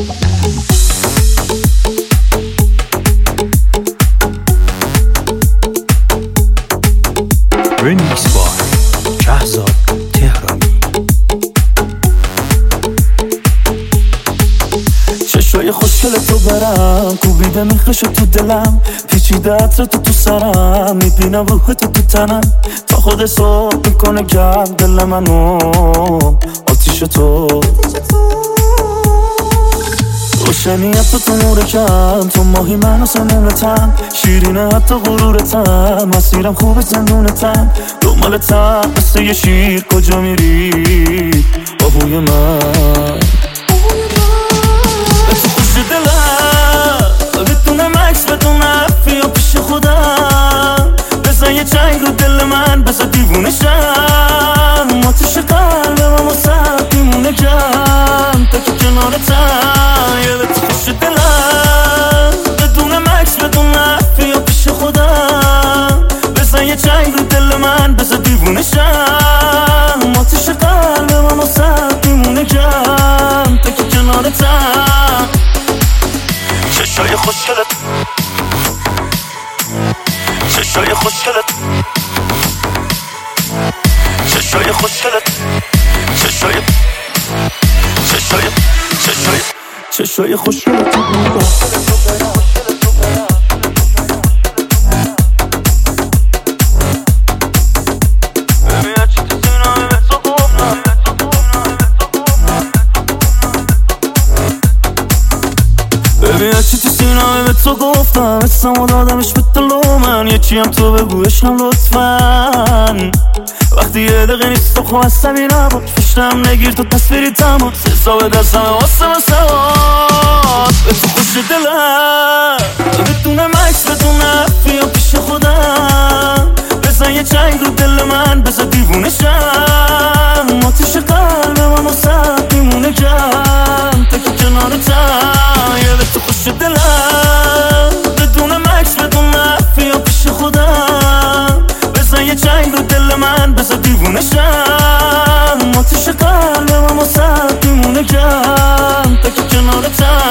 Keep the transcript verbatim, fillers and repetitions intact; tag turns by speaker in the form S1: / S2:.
S1: Remix by شهزاد تهرانی.
S2: چشای خوشگل تو برم کوبیده میخش تو دلم، پیچیده عطر تو تو سرم، میبینم روح تو تو تنم، تا خود صبح میکنه گرم دل منو آتیش تو. روشنیت تو تو نور کم، تو ماهی من و سمومتم، شیرینه حتی غرورتم، مسیرم خوب زندونتم، دنبالتم مثل یه شیر کجا میری آهوی من. تو خوش دلم بدون مکس بدون افی و پیش خودم، بزن یه چنگ رو دل من بزن دیوونه شم، آتیش قلبم و سر دیمونه کم تا که کنارتم. یه تو خوش دلم بدون مکس بدون افی و پیش خودم، بزن یه چنگ رو دل من بزن دیوونه شم، آتیش قلبم و سر دیمونه کم تا که کنارتم. چشای خوشگلت چشای خوشگلت چشای خوشگلت چشای چشای چشای چشای خوشگلت ببین چی تو سینه‌ام به تو گفتم، اسمو دادمش به دل من، یه چی هم تو بگوشم لطفاً. وقتی یه دقیقه نیست تو خواه عصبی نباش، پشتم نگیر تو تصویری تماس، حساب دستم واسه واسه واس. به تو خوش دلم بدون مکس بدون افی و پیش خودم، بزن یه چنگ رو دل من بزن دیوونه شم، آتیش قلبم و سر دیمونه کم تا که کنارتم. یه به تو خوش دلم بدون مکس بدون افی و پیش خودم، بزن یه چنگ رو دل من بزن دیوونه شم، آتیش قلبم و سر دیمونه کم تا که کنارتم.